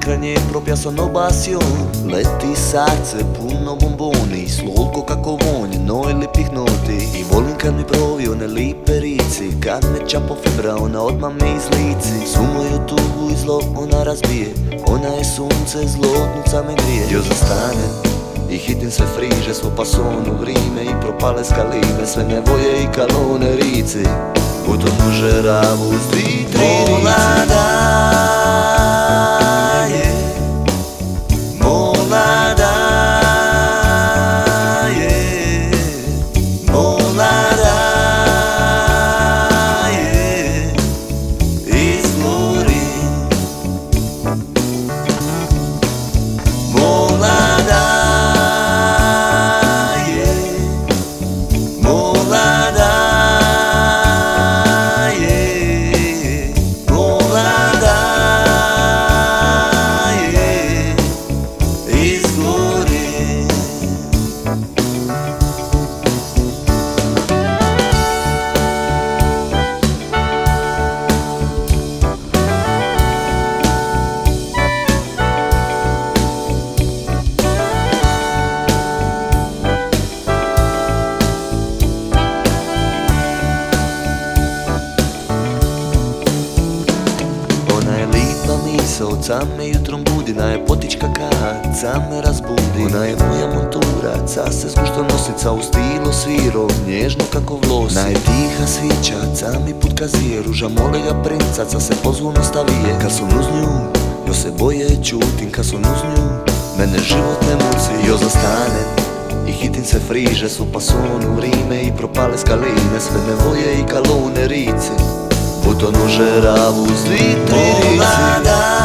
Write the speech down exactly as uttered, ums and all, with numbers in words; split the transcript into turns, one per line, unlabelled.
kraj nje propja sonobasion. Leti srce puno bomboni, slatko kako vonj noj lipih noti. I volim kad mi provi one lipe rici, kad me čapo fibra ona odmah me izlici. Svu moju tugu i zlo ona razbije, ona je sunce, zlotnica me grije. Jo zastanem i hitim sve friže, svo pasonu vrime i propale skaline, sve nevoje i kalone rici. Utonu žeravu s dvi, tri rici. Ca me jutrom budi, na je potička kad, ca me razbudi. Ona je moja montura, ca se zgušto nosi, ca u stilu sviro, nježno kako vlos. Na je tiha svića, ca mi put kazije, ruža molega princa, ca se pozvolno stavije. Kad sam uz nju, jo se boje čutim, kad sam uz nju, mene život ne muci. Jo zastanem i hitim se friže, su pasonu vrime i propale skaline, sve nevoje i kalone rici. Utonu žeravu s dvi, tri rici.